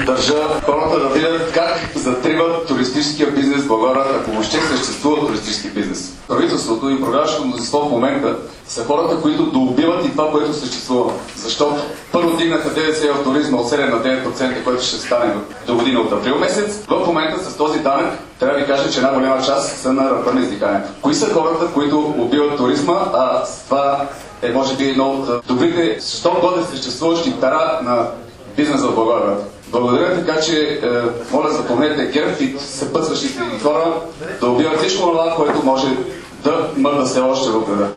държа хората да видят как затриват туристическия бизнес в Благоевград, ако въобще съществува туристически бизнес. Правителството и управляващото мнозинство в момента са хората, които доубиват и това, което съществува. Защото първо дигнаха ДДС в туризма от 7 на 9%, което ще стане до година от април месец. В момента с този данък трябва да ви кажа, че една голяма част са на ръба на издихането. Кои са хората, които убиват туризма? Това е може би едно от добрите 100 года съществуващи пера на бизнеса в Благоевград. Благодаря, така че моля запомнете ГЕРБ и съпътстващите хора да убиват всичко това, което може да мърда се още в града.